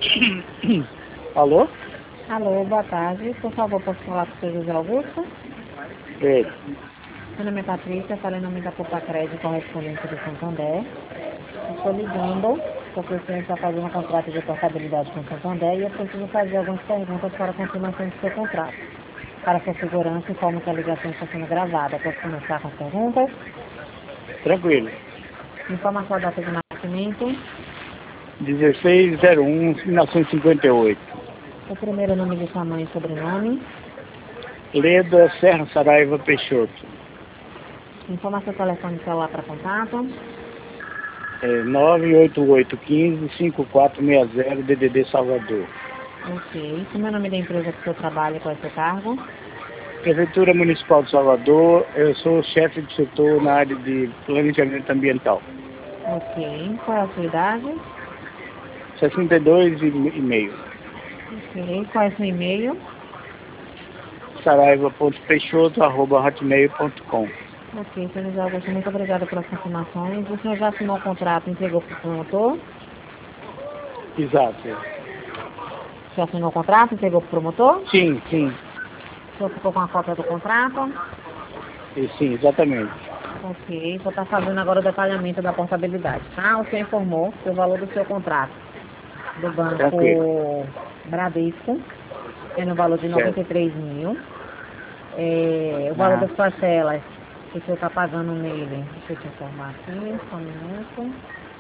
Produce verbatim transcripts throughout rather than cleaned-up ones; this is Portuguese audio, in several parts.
Alô? Alô, boa tarde. Por favor, posso falar com o senhor José Augusto? Ei. Meu nome é Patrícia, falo em nome da Copa Crédito, correspondente do Santander. Estou ligando porque o senhor está fazendo um contrato de portabilidade com o Santander e eu preciso fazer algumas perguntas para a confirmação do seu contrato. Para sua segurança, informo que a ligação está sendo gravada. Posso começar com as perguntas? Tranquilo. Informa a sua data de nascimento, dezesseis zero um mil novecentos e cinquenta e oito. o primeiro nome de sua mãe e sobrenome. Leda Serra Saraiva Peixoto. Informa seu telefone celular para contato. É, nove oito oito um cinco cinco quatro seis zero D D D Salvador. Ok. Como é o nome da empresa que o senhor trabalha e qual é o seu cargo? Prefeitura Municipal de Salvador. Eu sou chefe de setor na área de planejamento ambiental. Ok. Qual é a sua idade? sessenta e dois e meio. Ok. Qual é o seu e-mail? saraiva ponto peixoto arroba hotmail ponto com. Ok, senhor José Augusto, muito obrigada pelas confirmações. O senhor já assinou o contrato e entregou para o promotor? Exato. Já assinou o contrato e entregou para o promotor? Sim, sim. O senhor ficou com a cópia do contrato? E sim, exatamente. Ok, só está fazendo agora o detalhamento da portabilidade, tá? O senhor informou que o valor do seu contrato do Banco Tranquilo. Bradesco é no valor de noventa e três mil. É, o valor Ah. das parcelas que o senhor está pagando nele, deixa eu te informar aqui, só um minuto.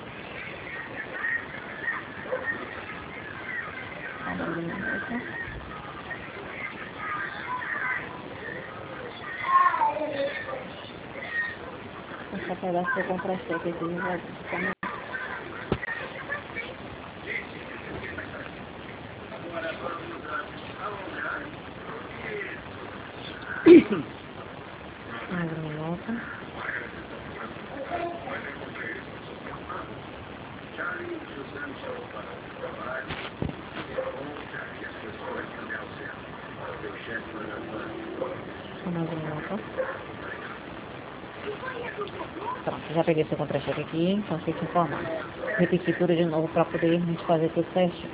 Só um minuto. Essa pedaço que eu contrastei aqui, que vai ficar. Mais um minuto. Só mais um minuto. Pronto, já peguei seu contra-cheque aqui, então fique informado. Repetir tudo de novo para poder a gente fazer tudo certinho.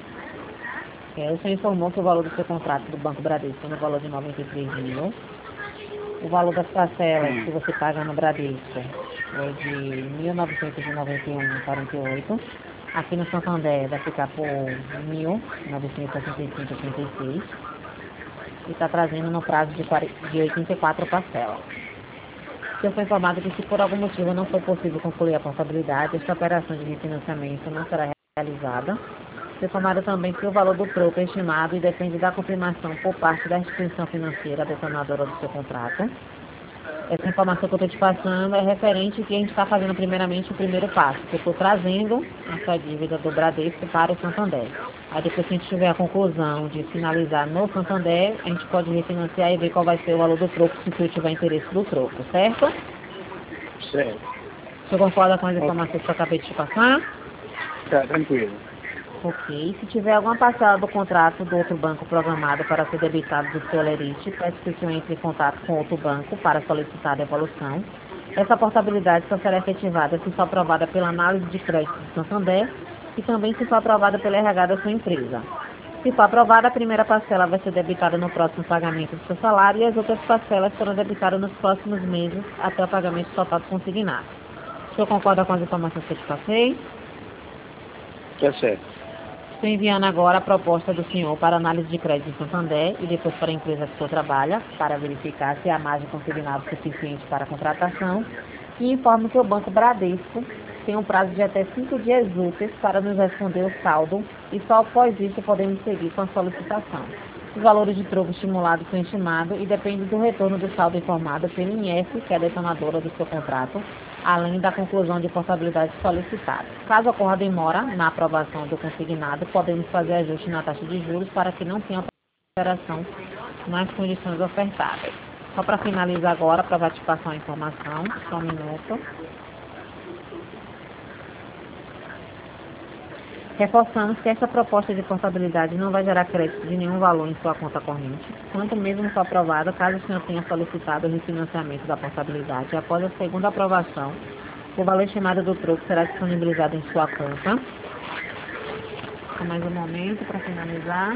É, o senhor informou que o valor do seu contrato do Banco Bradesco é no valor de noventa e três mil. O valor das parcelas que você paga no Bradesco é de mil novecentos e noventa e um vírgula quarenta e oito. Aqui no Santander vai ficar por mil novecentos e sessenta e cinco vírgula trinta e seis. E está trazendo no prazo de, de oitenta e quatro parcelas. Eu fui informado que se por algum motivo não for possível concluir a portabilidade, esta operação de refinanciamento não será realizada. Foi informado também que o valor do troco é estimado e depende da confirmação por parte da instituição financeira detentora do seu contrato. Essa informação que eu estou te passando é referente ao que a gente está fazendo primeiramente o primeiro passo, que eu estou trazendo a sua dívida do Bradesco para o Santander. Aí depois que a gente tiver a conclusão de finalizar no Santander, a gente pode refinanciar e ver qual vai ser o valor do troco, se o senhor tiver interesse do troco, certo? Certo. O senhor concorda com as informações que eu acabei de te passar? Tá, tranquilo. Ok. Se tiver alguma parcela do contrato do outro banco programado para ser debitado do seu Lerite, peço que o senhor entre em contato com outro banco para solicitar a devolução. Essa portabilidade só será efetivada se for aprovada pela análise de crédito do Santander e também se for aprovada pela R H da sua empresa. Se for aprovada, a primeira parcela vai ser debitada no próximo pagamento do seu salário e as outras parcelas serão debitadas nos próximos meses até o pagamento total do consignado. O senhor concorda com as informações que eu te passei? Tá certo. Estou enviando agora a proposta do senhor para análise de crédito em Santander e depois para a empresa que o senhor trabalha, para verificar se há margem consignada suficiente para a contratação. E informo que o Banco Bradesco tem um prazo de até cinco dias úteis para nos responder o saldo e só após isso podemos seguir com a solicitação. Os valores de troco estimulados são estimados e dependem do retorno do saldo informado pelo I N S, que é a detentora do seu contrato, além da conclusão de portabilidade solicitada. Caso ocorra demora na aprovação do consignado, podemos fazer ajuste na taxa de juros para que não tenha alteração nas condições ofertadas. Só para finalizar agora, para te passar uma informação, só um minuto. Reforçamos que essa proposta de portabilidade não vai gerar crédito de nenhum valor em sua conta corrente, quanto mesmo for aprovada, caso o senhor tenha solicitado o refinanciamento da portabilidade. Após a segunda aprovação, o valor estimado do troco será disponibilizado em sua conta. só mais um momento para finalizar.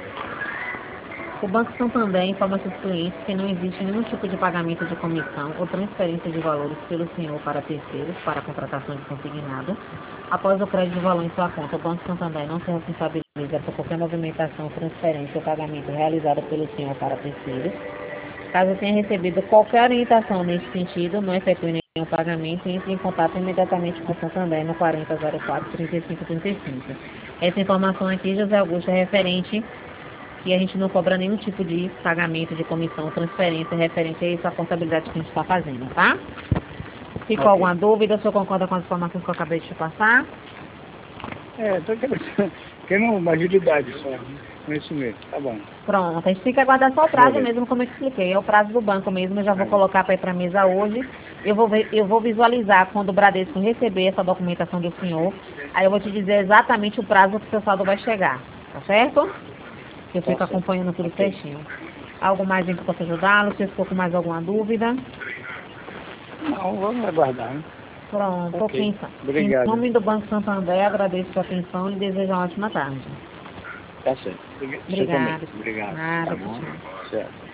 O Banco Santander informa seus clientes que não existe nenhum tipo de pagamento de comissão ou transferência de valores pelo senhor para terceiros para a contratação de consignado. Após o crédito de valor em sua conta, o Banco Santander não se responsabiliza por qualquer movimentação, transferência ou pagamento realizada pelo senhor para terceiros. Caso tenha recebido qualquer orientação nesse sentido, não efetue nenhum pagamento e entre em contato imediatamente com o Santander no quarenta zero quatro, trinta e cinco trinta e cinco. Essa informação aqui, José Augusto, é referente que a gente não cobra nenhum tipo de pagamento de comissão, transferência, referente a essa contabilidade que a gente está fazendo, tá? Ficou Ok. alguma dúvida? O senhor concorda com as informações que eu acabei de te passar? É, tô querendo, querendo uma agilidade só. É isso mesmo, tá bom. Pronto, a gente tem que aguardar só o prazo Beleza. mesmo, como eu te expliquei. É o prazo do banco mesmo, eu já vou Tá. colocar para ir para a mesa hoje. Eu vou, ver, eu vou visualizar quando o Bradesco receber essa documentação do senhor. Aí eu vou te dizer exatamente o prazo que o seu saldo vai chegar, tá certo? Eu Tá fico certo. acompanhando tudo Ok. certinho. Algo mais em que eu possa ajudá-lo? Se ficou com mais alguma dúvida? Não, vamos aguardar, né? Pronto, Ok. ok. Então. Obrigado. Em nome do Banco Santander, agradeço a sua atenção e desejo uma ótima tarde. Tá certo. Você também. Obrigada. Obrigado. Nada, Tá bom? tchau. Certo.